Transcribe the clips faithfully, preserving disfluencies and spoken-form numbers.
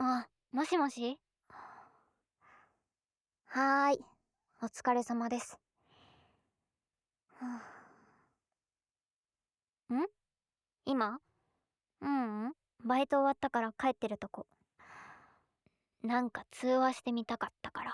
あ、もしもし。はーい、お疲れ様です。はあ、ん今ううん、バイト終わったから帰ってるとこ。なんか通話してみたかったから。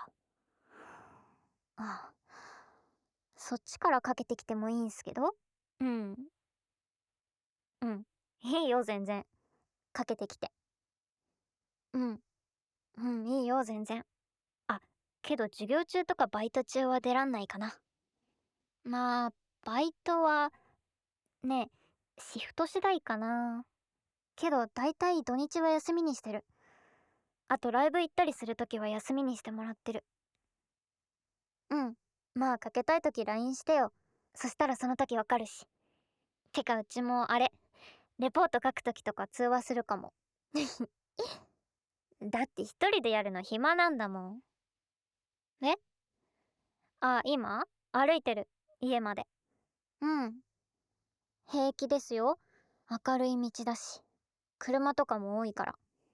ああ、そっちからかけてきてもいいんすけど。うん。うん。いいよ、全然。かけてきて。うん。うん、いいよ、全然。あ、けど授業中とかバイト中は出らんないかな。まあ、バイトは、ね、シフト次第かな。けどだいたい土日は休みにしてる。あとライブ行ったりするときは休みにしてもらってる。うん。まあかけたいとき ライン してよ。そしたらその時わかるし。てかうちもあれ、レポート書くときとか通話するかも。だって一人でやるの暇なんだもん。えあ、今歩いてる。家まで。うん。平気ですよ。明るい道だし。車とかも多いから。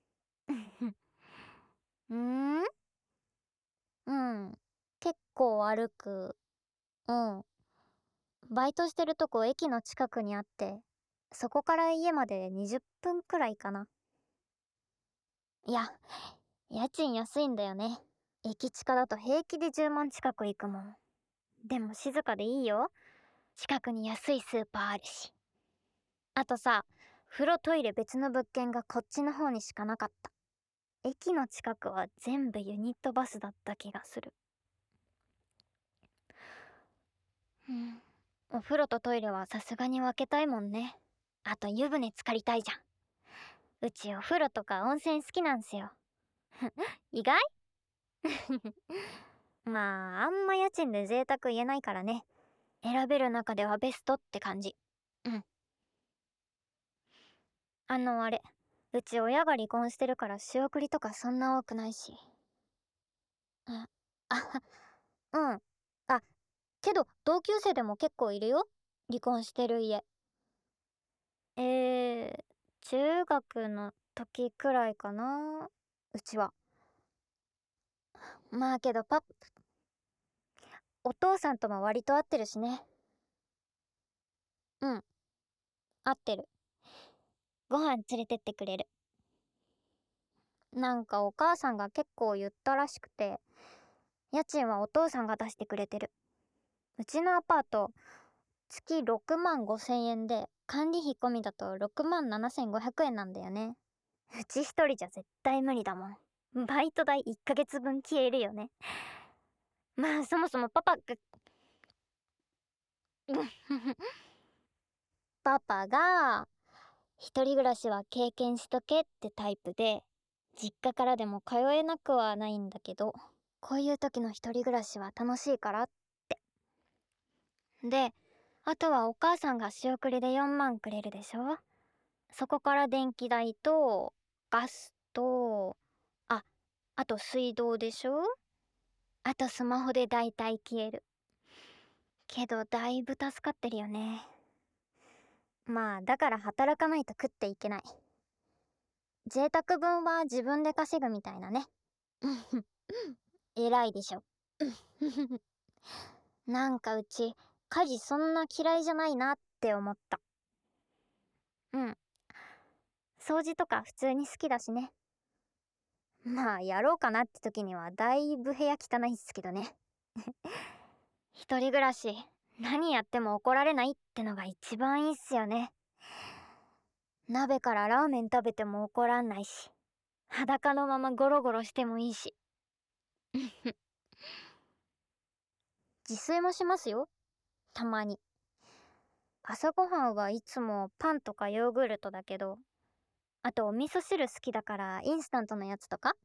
うーんうん。結構歩く。うん。バイトしてるとこ駅の近くにあって、そこから家までにじゅっぷんくらいかな。いや、家賃安いんだよね。駅近だと平気でじゅうまん近く行くもん。でも静かでいいよ。近くに安いスーパーあるし。あとさ、風呂トイレ別の物件がこっちの方にしかなかった。駅の近くは全部ユニットバスだった気がする。うん。お風呂とトイレはさすがに分けたいもんね。あと湯船浸かりたいじゃん。うちお風呂とか温泉好きなんすよ。意外まああんま家賃で贅沢言えないからね。選べる中ではベストって感じ。うん。あのあれ、うち親が離婚してるから仕送りとかそんな多くないし。あ、あ、うん。あ、けど同級生でも結構いるよ。離婚してる家。えー、中学の時くらいかな。うちは。まあけどパッ、お父さんとも割と合ってるしね。うん、合ってる。ご飯連れてってくれる。なんかお母さんが結構言ったらしくて、家賃はお父さんが出してくれてる。うちのアパート、月ろくまんごせんえんで、管理費込みだとろくまんななせんごひゃくえんなんだよね。うち一人じゃ絶対無理だもん。バイト代いっかげつぶん消えるよね。まあそもそもパパが、パパが、一人暮らしは経験しとけってタイプで、実家からでも通えなくはないんだけど、こういう時の一人暮らしは楽しいからって。で、あとはお母さんが仕送りでよんまんくれるでしょ。そこから電気代と、ガスと、あ、あと水道でしょ。あとスマホで大体消える。けどだいぶ助かってるよね。まあだから働かないと食っていけない。贅沢分は自分で稼ぐみたいなね。偉いでしょ。なんかうち家事そんな嫌いじゃないなって思った。うん。掃除とか普通に好きだしね。まあやろうかなって時にはだいぶ部屋汚いっすけどね。一人暮らし何やっても怒られないってのが一番いいっすよね。鍋からラーメン食べても怒らんないし、裸のままゴロゴロしてもいいし。自炊もしますよ、たまに。朝ごはんはいつもパンとかヨーグルトだけど、あとお味噌汁好きだからインスタントのやつとか。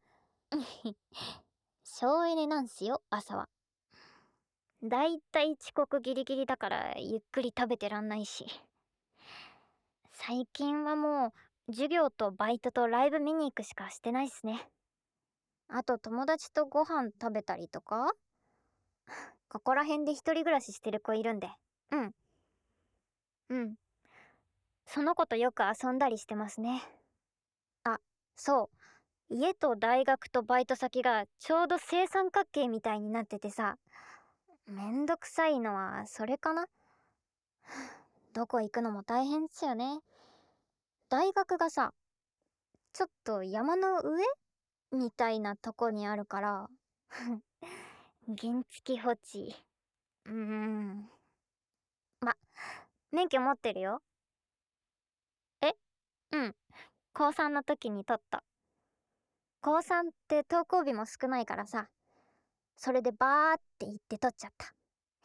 省エネなんすよ、朝は。だいたい遅刻ギリギリだからゆっくり食べてらんないし。最近はもう授業とバイトとライブ見に行くしかしてないっすね。あと友達とご飯食べたりとか。ここら辺で一人暮らししてる子いるんで。うん。うん。その子とよく遊んだりしてますね。あ、そう。 家と大学とバイト先がちょうど正三角形みたいになっててさ、めんどくさいのはそれかな。どこ行くのも大変っすよね。大学がさ、ちょっと山の上みたいなとこにあるから、原付放置。うーん。ま、免許持ってるよ。えうん。高さんの時に取った。高さんって登校日も少ないからさ、それでバーって言って取っちゃった。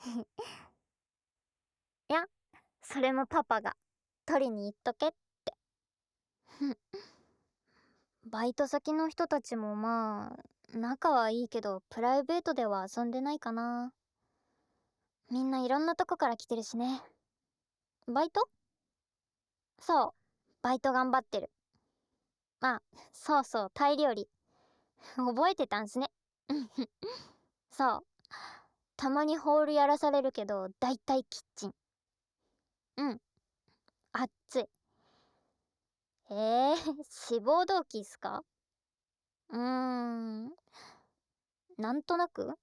いや、それもパパが取りに行っとけって。バイト先の人たちもまあ、仲はいいけど、プライベートでは遊んでないかな。みんないろんなとこから来てるしね。バイト？そう、バイト頑張ってる。あ、そうそう、タイ料理。覚えてたんすね。そう。たまにホールやらされるけど、だいたいキッチン。うん。あっつい。えー、志望動機っすか？うーん。なんとなく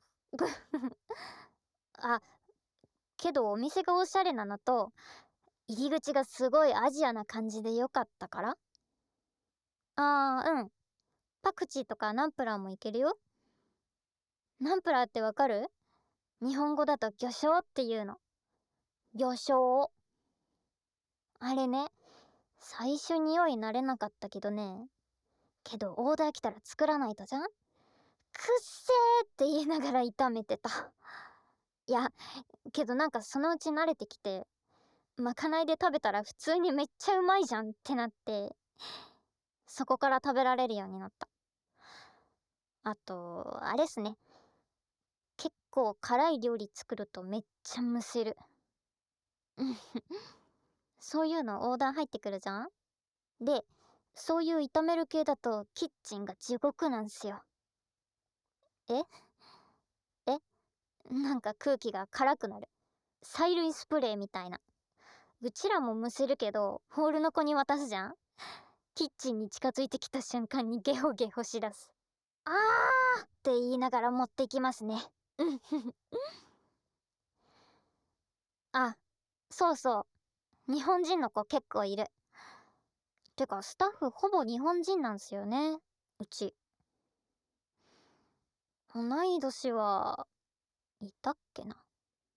あ、けどお店がおしゃれなのと、入り口がすごいアジアな感じでよかったから。あー、うん。パクチーとかナンプラーもいけるよ。ナンプラーってわかる？日本語だと魚醤っていうの。魚醤。あれね、最初匂い慣れなかったけどね。けどオーダー来たら作らないとじゃん？くっせーって言いながら炒めてた。いや、けどなんかそのうち慣れてきて、まかないで食べたら普通にめっちゃうまいじゃんってなって、そこから食べられるようになった。あと、あれっすね。結構辛い料理作るとめっちゃむせる。そういうのオーダー入ってくるじゃん？で、そういう炒める系だとキッチンが地獄なんすよ。ええなんか空気が辛くなる。催涙スプレーみたいな。うちらもむせるけど、ホールの子に渡すじゃん？キッチンに近づいてきた瞬間にゲホゲホしだす。あーって言いながら持ってきますね。あ、そうそう。日本人の子結構いる。てか、スタッフほぼ日本人なんすよね。うち。同い年はいたっけな。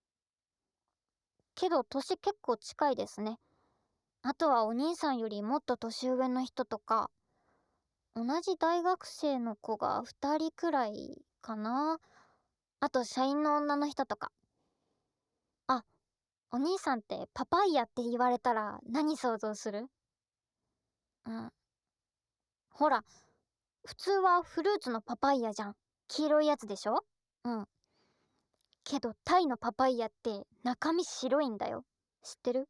けど、年結構近いですね。あとはお兄さんよりもっと年上の人とか、同じ大学生の子がふたりくらいかな。あと、社員の女の人とか。あ、お兄さんってパパイヤって言われたら何想像する？うん。ほら、普通はフルーツのパパイヤじゃん。黄色いやつでしょ？うん。けど、タイのパパイヤって中身白いんだよ。知ってる？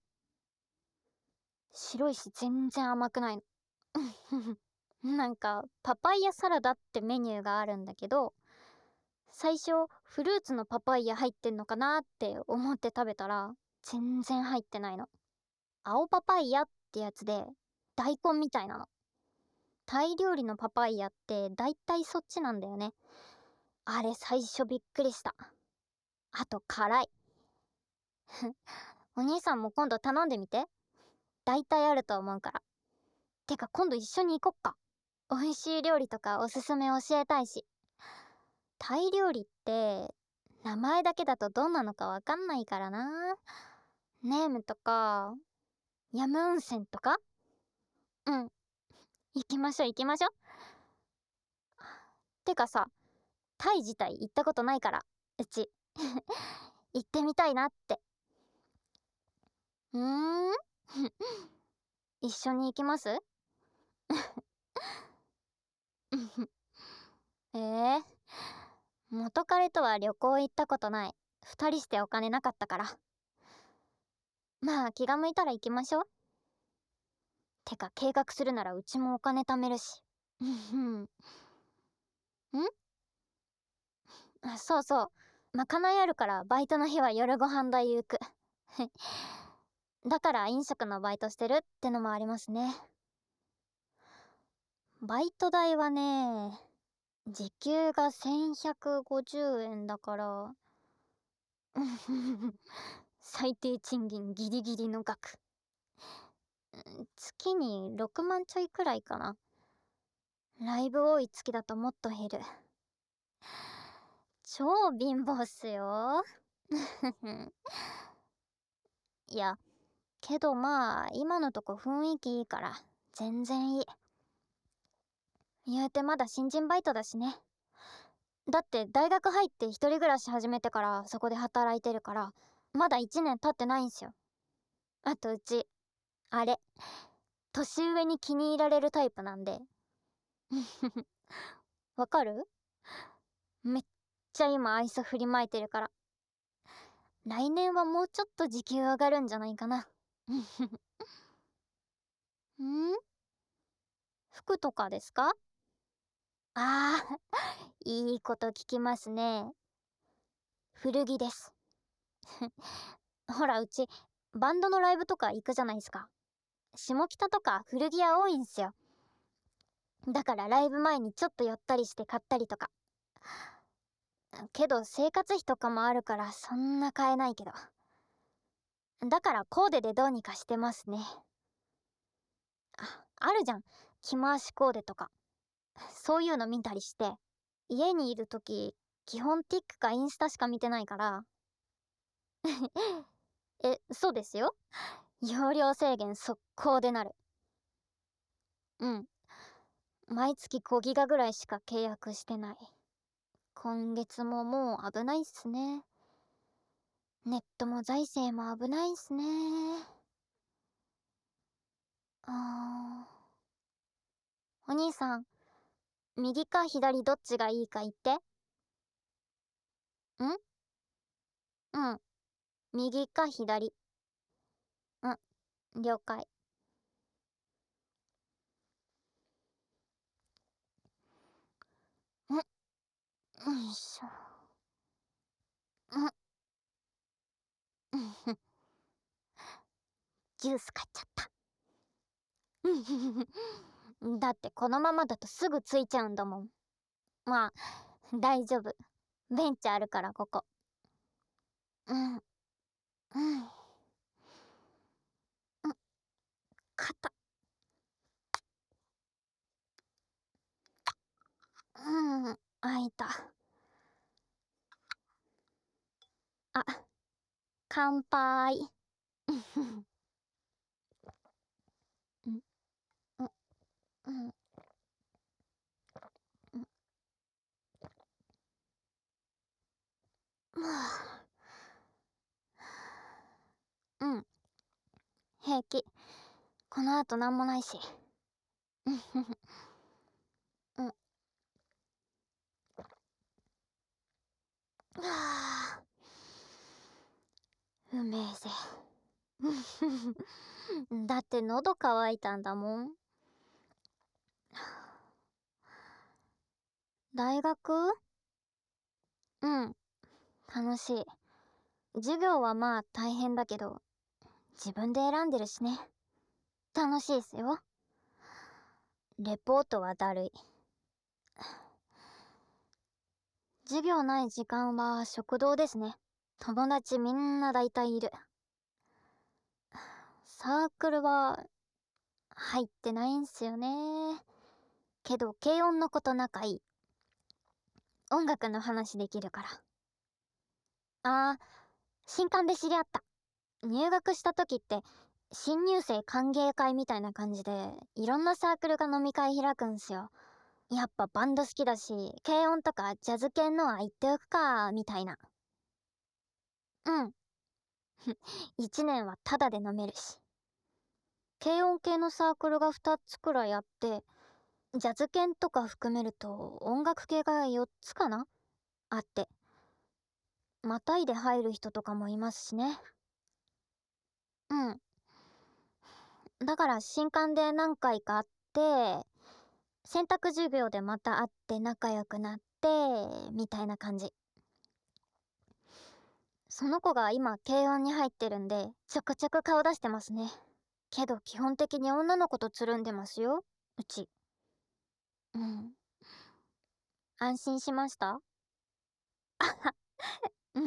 白いし全然甘くないの。なんか、パパイヤサラダってメニューがあるんだけど、最初、フルーツのパパイヤ入ってんのかなって思って食べたら、全然入ってないの。青パパイヤってやつで、大根みたいなの。タイ料理のパパイヤってだいたいそっちなんだよね。あれ最初びっくりした。あと辛い。お兄さんも今度頼んでみて。だいたいあると思うから。てか今度一緒に行こっか。美味しい料理とかおすすめ教えたいし。タイ料理って名前だけだとどんなのかわかんないからな。ネームとか、ヤムウンセンとか。うん。行きましょう行きましょう。てかさ、タイ自体行ったことないから、うち。行ってみたいなって。うーん一緒に行きます？えー、元彼とは旅行行ったことない。二人してお金なかったから。まあ気が向いたら行きましょう。てか計画するならうちもお金貯めるし。んあ、そうそう。まかないあるからバイトの日は夜ご飯代行く。だから飲食のバイトしてるってのもありますね。 バイト代はね、時給がせんひゃくごじゅうえんだから、最低賃金ギリギリの額。月にろくまんちょいくらいかな。ライブ多い月だともっと減る。超貧乏っすよ。いや、けどまあ、今のとこ雰囲気いいから、全然いい。言うてまだ新人バイトだしね。だって大学入って一人暮らし始めてからそこで働いてるから、まだいちねん経ってないんすよ。あとうち、あれ、年上に気に入られるタイプなんで。わかる？めっちゃ今愛想振りまいてるから。来年はもうちょっと時給上がるんじゃないかな。ん？服とかですか？ああー、いいこと聞きますね。古着です。ほら、うち、バンドのライブとか行くじゃないですか。下北とか古着屋多いんすよ。だからライブ前にちょっと寄ったりして買ったりとか。けど生活費とかもあるからそんな買えないけど。だからコーデでどうにかしてますね。あ、あるじゃん。着回しコーデとか。そういうの見たりして。家にいるとき、基本 ティック かインスタしか見てないから。え、そうですよ。容量制限速攻でなる。うん。毎月ごギガぐらいしか契約してない。今月ももう危ないっすね。ネットも財政も危ないっすね。あー。お兄さん、右か左どっちがいいか言って。ん？うん。右か左。うん、了解。ん、よいしょ。ん、うん、ジュース買っちゃった。だってこのままだとすぐついちゃうんだもん。まあ、大丈夫。ベンチあるからここ。うん、うん、うん、肩。うん、開いた。あ、乾杯。うん、うん、うん、うん、うん、平気。この後なんもないし。うん、うん、はあ、うめえぜ。だって喉乾いたんだもん。大学？うん、楽しい。授業はまあ大変だけど、自分で選んでるしね。楽しいっすよ。レポートはだるい。授業ない時間は食堂ですね。友達みんな大体いる。サークルは入ってないんすよね。けど軽音の子と仲いい。音楽の話できるから。あー、新歓で知り合った。入学した時って新入生歓迎会みたいな感じでいろんなサークルが飲み会開くんすよ。やっぱバンド好きだし軽音とかジャズ系のは言っておくかみたいな。うん。いちねんはタダで飲めるし。軽音系のサークルがふたつくらいあって、ジャズ犬とか含めると音楽系がよっつかなあって、またいで入る人とかもいますしね。うん。だから新刊で何回か会って、選択授業でまた会って仲良くなって、みたいな感じ。その子が今軽音に入ってるんで、ちょくちょく顔出してますね。けど基本的に女の子とつるんでますよ、うち。 うん。安心しました？うん。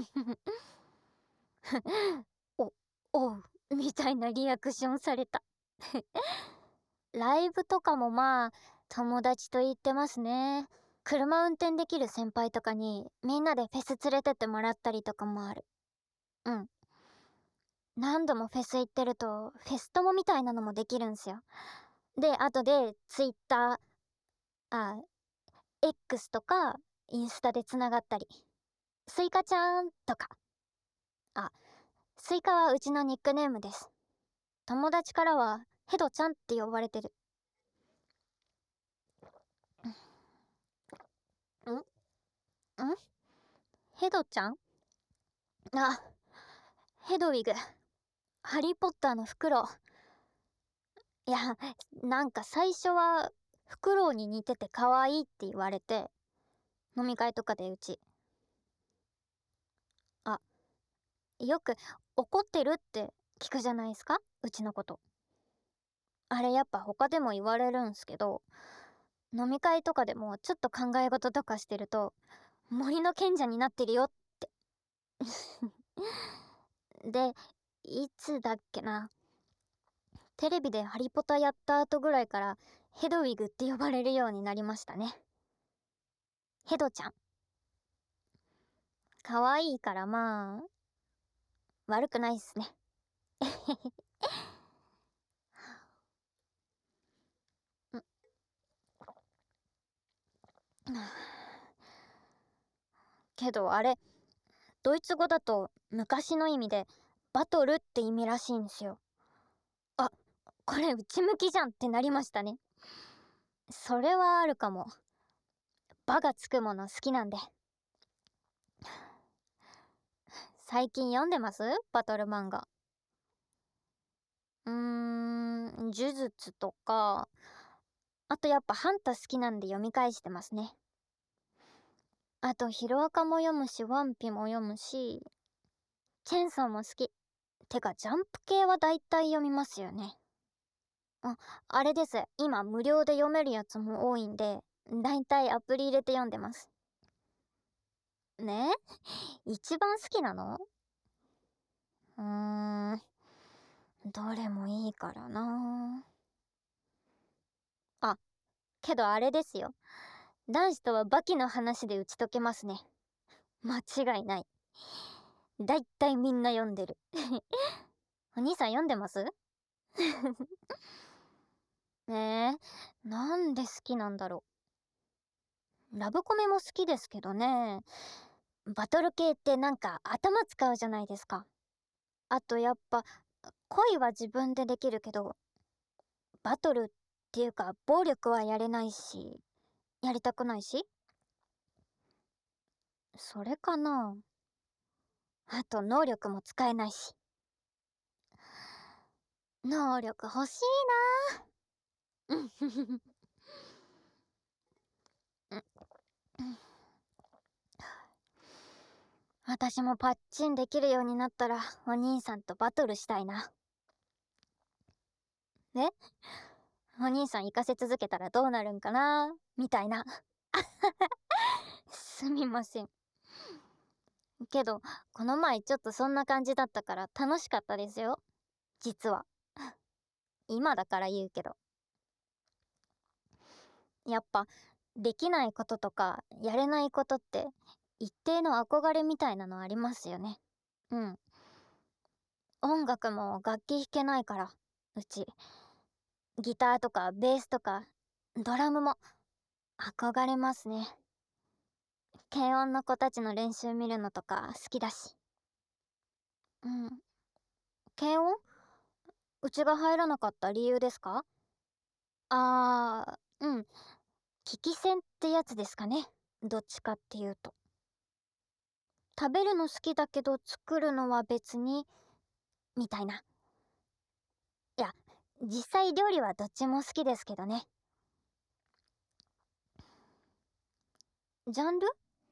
お、おう、みたいなリアクションされた。ライブとかもまあ、友達と行ってますね。車運転できる先輩とかに、みんなでフェス連れてってもらったりとかもある。うん。何度もフェス行ってると、フェス友みたいなのもできるんすよ。で、後で、ツイッター、あ、X とか、インスタでつながったり。スイカちゃんとか。あ、スイカはうちのニックネームです。友達からは、ヘドちゃんって呼ばれてる。んんヘドちゃん。あ、ヘドウィグ。ハリーポッターのフクロウ。いや、なんか最初は、フクロウに似てて可愛いって言われて、飲み会とかでうち。あ、よく怒ってるって聞くじゃないですか、うちのこと。あれやっぱ他でも言われるんすけど、飲み会とかでもちょっと考え事とかしてると、森の賢者になってるよって。で、いつだっけな。テレビでハリポタやった後ぐらいからヘドウィグって呼ばれるようになりましたね。ヘドちゃん。可愛いからまあ、悪くないっすね。けどあれ、ドイツ語だと昔の意味でバトルって意味らしいんすよ。あ、これ内向きじゃんってなりましたね。それはあるかも。バがつくもの好きなんで。最近読んでます？バトル漫画。うーん、呪術とか、あとやっぱハンタ好きなんで読み返してますね。あとヒロアカも読むし、ワンピも読むし、チェンソーも好き。てかジャンプ系はだいたい読みますよね。あ、あれです。今無料で読めるやつも多いんで、だいたいアプリ入れて読んでます。ね？一番好きなの？うーん、どれもいいからな。あ、けどあれですよ。男子とはバキの話で打ち解けますね。間違いない。だいたいみんな読んでる。お兄さん読んでます？えー、なんで好きなんだろう。ラブコメも好きですけどね。バトル系ってなんか頭使うじゃないですか。あとやっぱ、恋は自分でできるけど、バトルっていうか暴力はやれないし、やりたくないし。それかな。あと能力も使えないし。能力欲しいな。うんふふふ。私もパッチンできるようになったらお兄さんとバトルしたいな。え、お兄さん行かせ続けたらどうなるんかなみたいな。すみません。けどこの前ちょっとそんな感じだったから楽しかったですよ、実は。今だから言うけど、やっぱできないこととかやれないことって一定の憧れみたいなのありますよね。うん。音楽も楽器弾けないから、うち。ギターとかベースとかドラムも憧れますね。軽音の子たちの練習見るのとか好きだし。うん。軽音？うちが入らなかった理由ですか？あー、うん。聞き戦ってやつですかね。どっちかっていうと。食べるの好きだけど作るのは別に、みたいな。いや、実際料理はどっちも好きですけどね。ジャンル？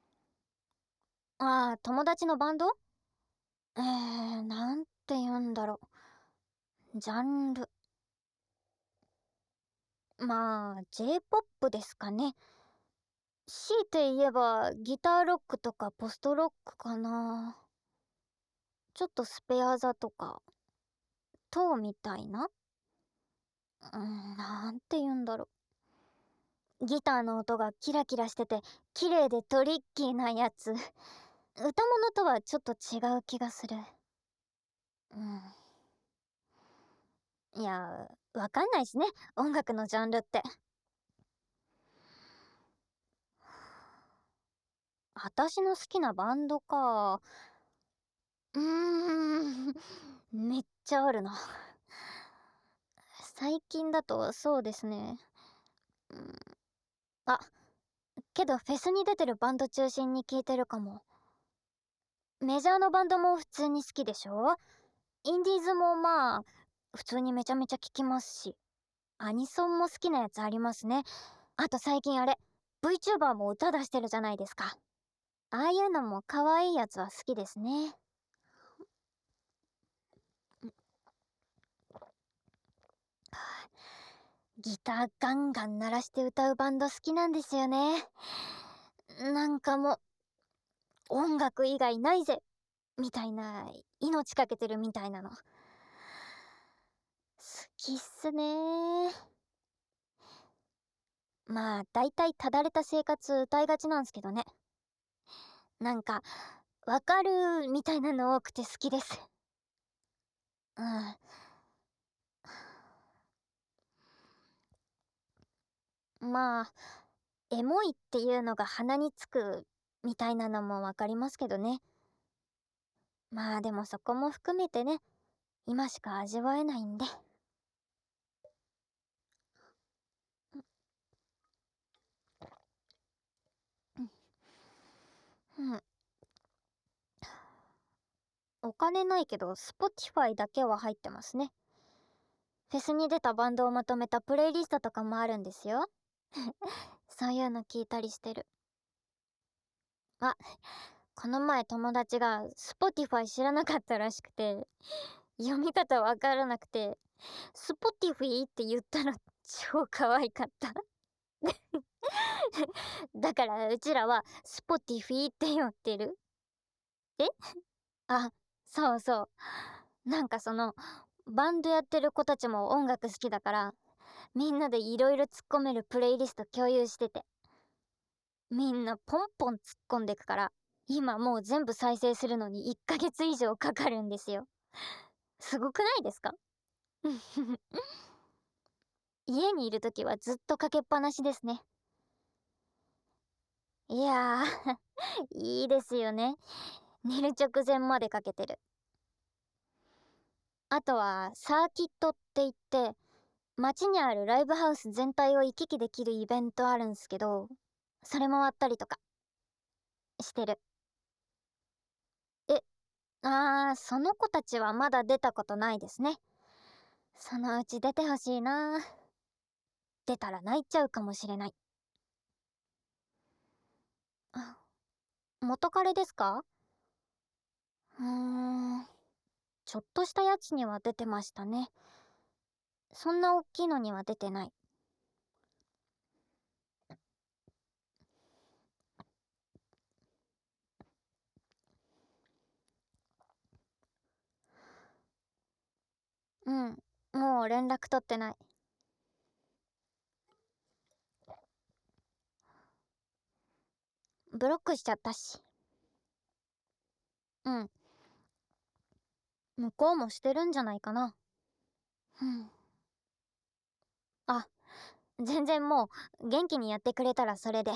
ああ、友達のバンド？えー、なんて言うんだろう。ジャンル。 まあ ジェイポップ ですかね。強いて言えばギターロックとかポストロックかな。ちょっとスペア座とかトーみたいな。うん、なんて言うんだろう。ギターの音がキラキラしてて綺麗でトリッキーなやつ。歌物とはちょっと違う気がする。うん。いや、わかんないしね、音楽のジャンルって。私の好きなバンドか。うーん、めっちゃあるな。最近だとそうですね。うん、あ、けどフェスに出てるバンド中心に聴いてるかも。メジャーのバンドも普通に好きでしょ。インディーズもまあ普通にめちゃめちゃ聴きますし、アニソンも好きなやつありますね。あと最近あれ VTuber も歌出してるじゃないですか。ああいうのも可愛いやつは好きですね。ギターガンガン鳴らして歌うバンド好きなんですよね。なんかもう音楽以外ないぜみたいな、命かけてるみたいなの好きっすね。まあだいたいただれた生活歌いがちなんすけどね。なんかわかるみたいなの多くて好きです。うん。まあエモいっていうのが鼻につくみたいなのもわかりますけどね。まあでもそこも含めてね、今しか味わえないんで。うん。お金ないけど Spotify だけは入ってますね。フェスに出たバンドをまとめたプレイリストとかもあるんですよ。そういうの聞いたりしてる。あ、この前友達が Spotify 知らなかったらしくて、読み方わからなくて Spotify って言ったの超可愛かった。だからうちらは Spotify って言ってる。え、あ、そうそう。なんかそのバンドやってる子たちも音楽好きだから、みんなでいろいろ突っ込めるプレイリスト共有してて、みんなポンポン突っ込んでくから、今もう全部再生するのにいっかげつ以上かかるんですよ。すごくないですか？家にいる時はずっとかけっぱなしですね。いやーいいですよね。寝る直前までかけてる。あとはサーキットって言って、街にあるライブハウス全体を行き来できるイベントあるんすけど、それ回ったりとかしてる。え、あー、その子たちはまだ出たことないですね。そのうち出てほしいな。出たら泣いちゃうかもしれない。あ、元彼ですか？うーん、ちょっとしたやつには出てましたね。そんな大きいのには出てない。うん、もう連絡取ってない。ブロックしちゃったし。うん、向こうもしてるんじゃないかな。うん。あ、全然もう元気にやってくれたらそれで。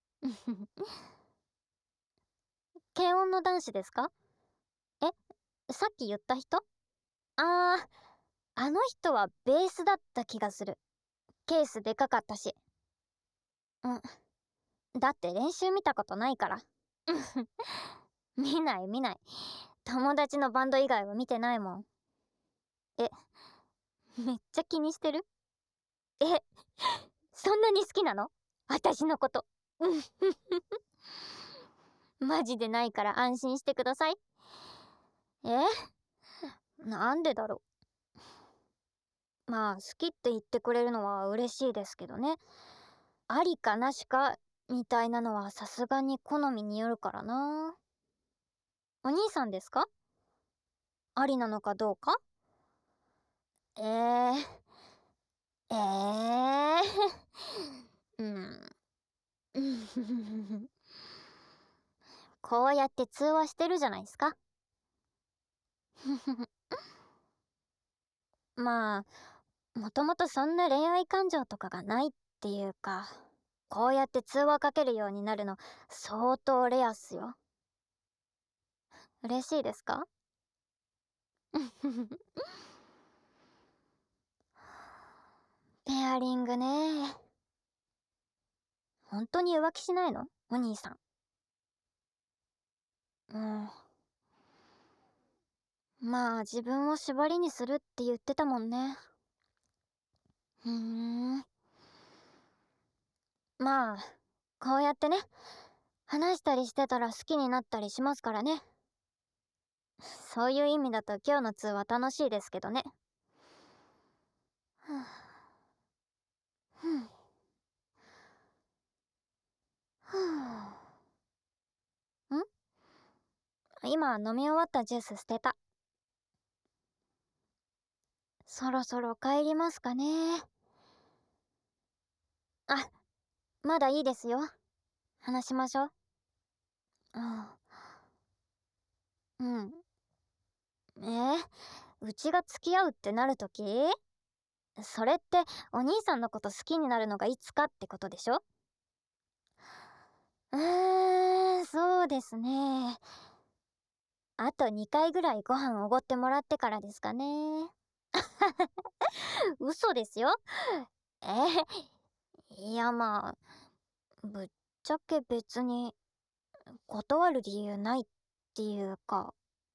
軽音の男子ですか？え、さっき言った人？あー、あの人はベースだった気がする。ケースでかかったし。うん。だって練習見たことないから。見ない見ない。友達のバンド以外は見てないもん。え、めっちゃ気にしてる？え、そんなに好きなの？私のこと。うん。マジでないから安心してください。え、なんでだろまあ、好きって言ってくれるのは嬉しいですけどね。ありかなしかみたいなのはさすがに好みによるからな。お兄さんですか？ありなのかどうか？えー、えー、うん。こうやって通話してるじゃないですか。まあ、もともとそんな恋愛感情とかがないっていうか、こうやって通話かけるようになるの相当レアっすよ。嬉しいですか？ペアリングね。本当に浮気しないのお兄さん？うん。まあ自分を縛りにするって言ってたもんね。ふーん。まあこうやってね、話したりしてたら好きになったりしますからね。そういう意味だと今日の通話楽しいですけどね。ふぅふぅふぅん今飲み終わったジュース捨てた。そろそろ帰りますかね。あ、まだいいですよ。話しましょう。あうん。えー、うちが付き合うってなるとき、それってお兄さんのこと好きになるのがいつかってことでしょ？うーん、そうですね。あとにかいぐらいご飯おごってもらってからですかね。嘘ですよ。えー、いやまあ、ぶっちゃけ別に断る理由ないっていうか。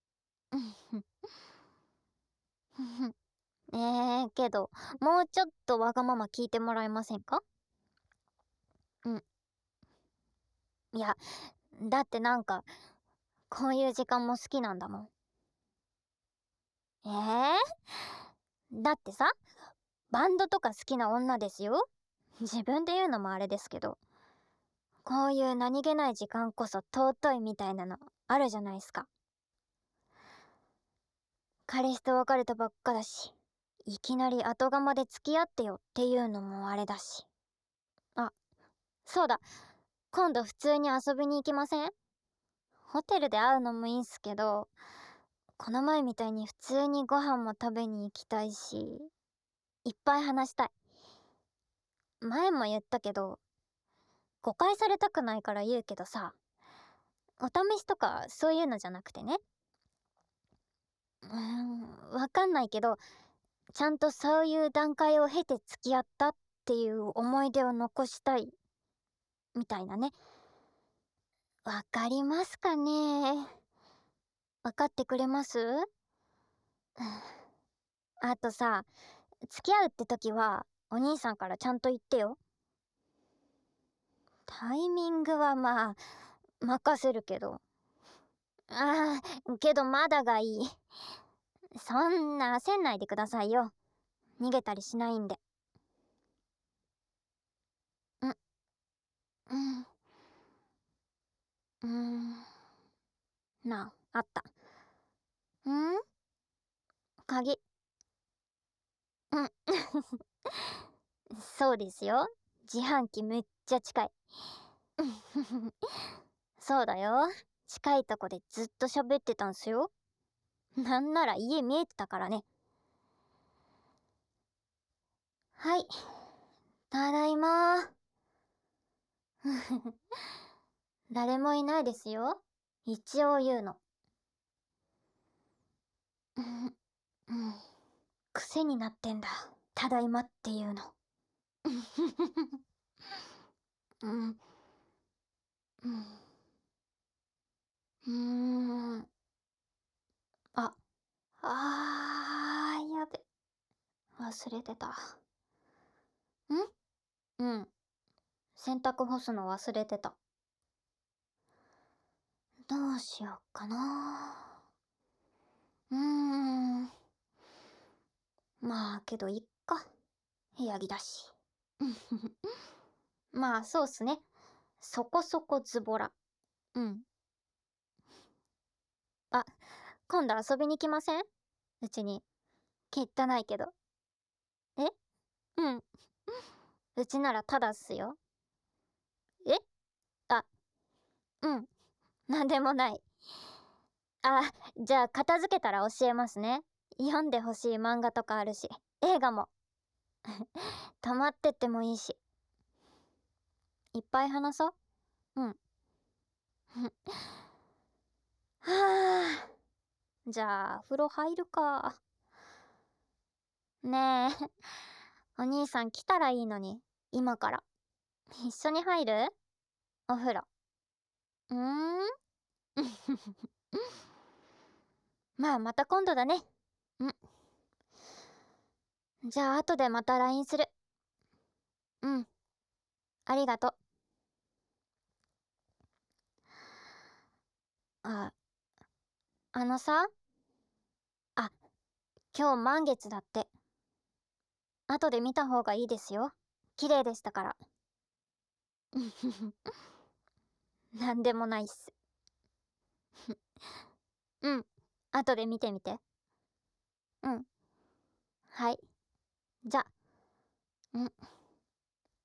えー、けど、もうちょっとわがまま聞いてもらえませんか？うん。いや、だってなんか、こういう時間も好きなんだもん。えー、だってさ、バンドとか好きな女ですよ。自分で言うのもあれですけど、こういう何気ない時間こそ尊いみたいなのあるじゃないですか。彼氏と別れたばっかだし、いきなり後釜で付き合ってよっていうのもあれだし。あ、そうだ、今度普通に遊びに行きません？ホテルで会うのもいいんすけど、この前みたいに普通にご飯も食べに行きたいし、いっぱい話したい。前も言ったけど、誤解されたくないから言うけどさ、お試しとかそういうのじゃなくてね。うーん、わかんないけど、ちゃんとそういう段階を経て付き合ったっていう思い出を残したい、みたいなね。わかりますかね？わかってくれます？あとさ、付き合うって時は、お兄さんからちゃんと言ってよ。タイミングはまあ、任せるけど。ああ、けどまだがいい。そんな焦んないでくださいよ。逃げたりしないんで。うん、うん、うん。なあ、あった。ん鍵。うん。そうですよ。自販機めっちゃ近い。そうだよ。近いとこでずっと喋ってたんすよ。なんなら家見えてたからね。はい。ただいま。誰もいないですよ。一応言うの。うん、うん。癖になってんだ。ただいまっていうの。うん、うん。うーん。あ、あー、やべ。忘れてた。んうん。洗濯干すの忘れてた。どうしよっかな。うーん。まあ、けどいっか。部屋着だし。まあ、そうっすね。そこそこズボラ。うん。あ、今度遊びに来ません？うちに。汚いけど。え？うん。うちならタダっすよ。え？あ、うん。なんでもない。あ、じゃあ片付けたら教えますね。読んでほしい漫画とかあるし、映画も。泊まってってもいいし。いっぱい話そう。うん。はあ。じゃあ、風呂入るか。ねえ、お兄さん来たらいいのに、今から。一緒に入る？お風呂。うーんまあ、また今度だね。うん。じゃあ、後でまた ライン する。うん。ありがと。あ、あのさ。あ、今日満月だって。後で見た方がいいですよ。綺麗でしたから。なんでもないっす。うん。後で見てみて。うん。はい。じゃ。うん。